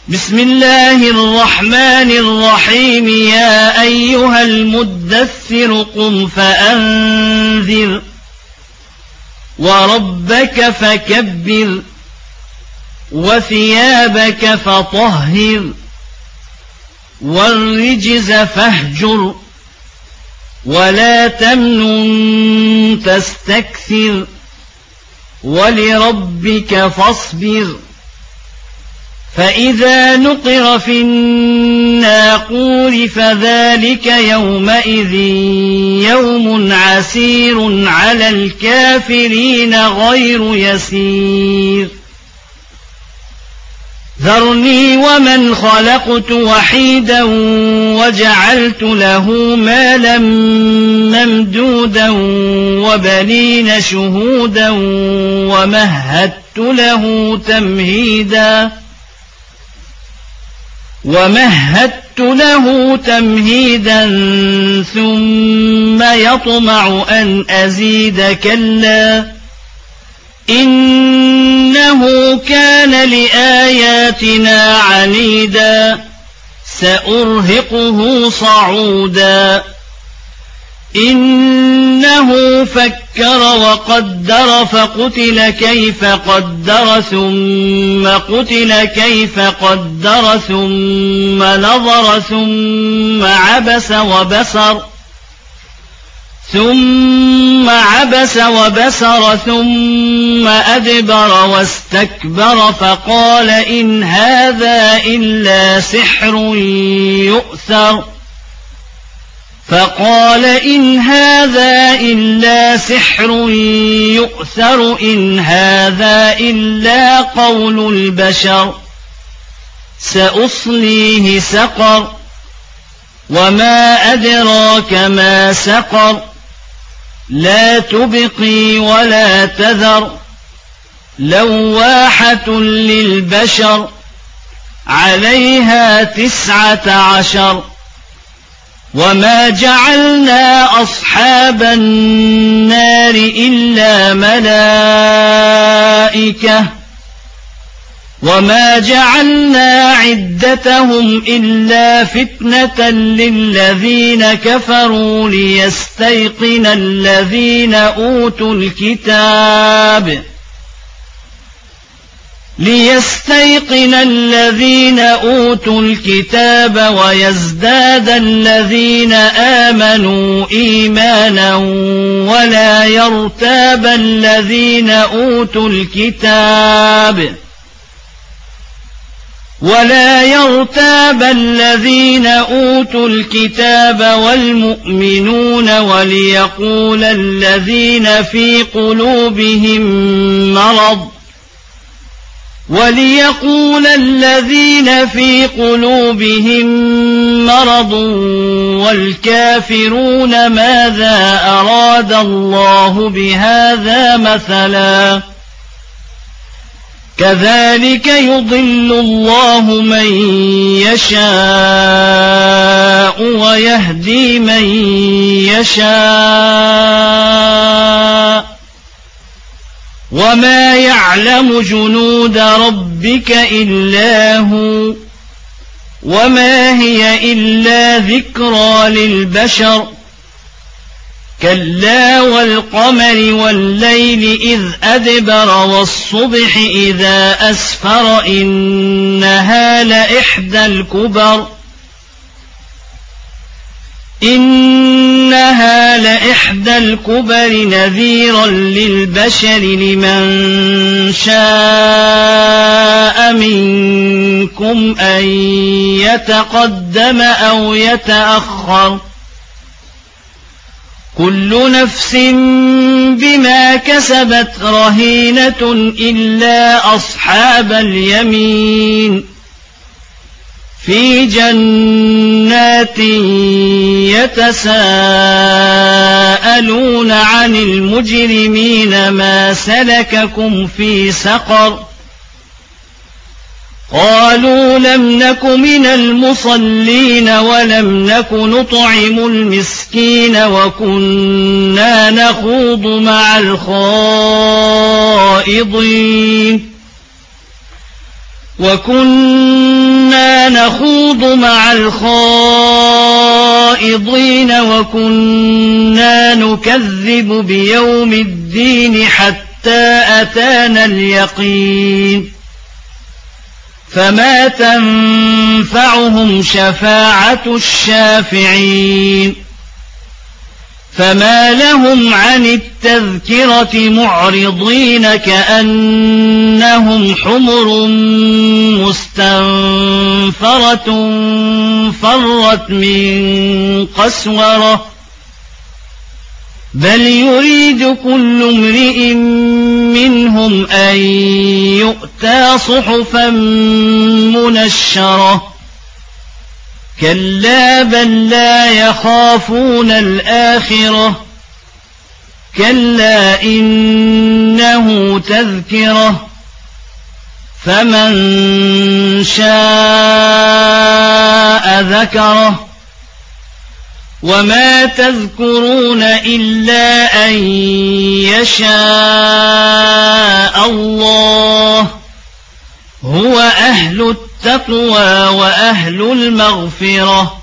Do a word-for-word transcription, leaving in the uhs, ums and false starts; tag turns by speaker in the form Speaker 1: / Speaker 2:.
Speaker 1: بسم الله الرحمن الرحيم يا أيها المدثر قم فأنذر وربك فكبر وثيابك فطهر والرجز فاهجر ولا تمنن تستكثر ولربك فاصبر فإذا نقر في الناقور فذلك يومئذ يوم عسير على الكافرين غير يسير ذرني ومن خلقت وحيدا وجعلت له مالا ممدودا وبنين شهودا ومهدت له تمهيدا ومهدت له تمهيدا ثم يطمع أن أزيد كلا إنه كان لآياتنا عنيدا سأرهقه صعودا إنه فكر وقدر فقتل كيف قدر ثم قتل كيف قدر ثم نظر ثم عبس وبسر ثم عبس وبسر ثم أدبر واستكبر فقال إن هذا إلا سحر يؤثر فقال إن هذا إلا سحر يؤثر إن هذا إلا قول البشر سأصليه سقر وما أدراك ما سقر لا تبقي ولا تذر لواحة للبشر عليها تسعة عشر وما جعلنا أصحاب النار إلا ملائكة وما جعلنا عدتهم إلا فتنة للذين كفروا ليستيقن الذين أوتوا الكتاب ليستيقن الذين أوتوا الكتاب ويزداد الذين آمنوا إيمانا ولا يرتاب الذين أوتوا الكتاب ولا يرتاب الذين أوتوا الكتاب والمؤمنون وليقول الذين في قلوبهم مرض وليقول الذين في قلوبهم مرض والكافرون ماذا أراد الله بهذا مثلا كذلك يضل الله من يشاء ويهدي من يشاء وما يعلم جنود ربك إلا هو وما هي إلا ذكرى للبشر كلا والقمر والليل إذ أدبر والصبح إذا أسفر إنها لإحدى الكبر إنها لإحدى الكبر نذيرا للبشر لمن شاء منكم أن يتقدم أو يتأخر كل نفس بما كسبت رهينة إلا أصحاب اليمين في جنات يتساءلون عن المجرمين ما سلككم في سقر قالوا لم نك من المصلين ولم نك نطعم المسكين وكنا نخوض مع الخائضين وكنا وكنا نخوض مع الخائضين وكنا نكذب بيوم الدين حتى أتانا اليقين فما تنفعهم شفاعة الشافعين فما لهم عن التذكرة معرضين كأنهم حمر مستنفرة فرت من قسورة بل يريد كل امرئ منهم أن يؤتى صحفا منشرة كلا بل لا يخافون الآخرة كلا إنه تذكرة فمن شاء ذكره وما تذكرون إلا أن يشاء الله هو أهل التقوى وأهل المغفرة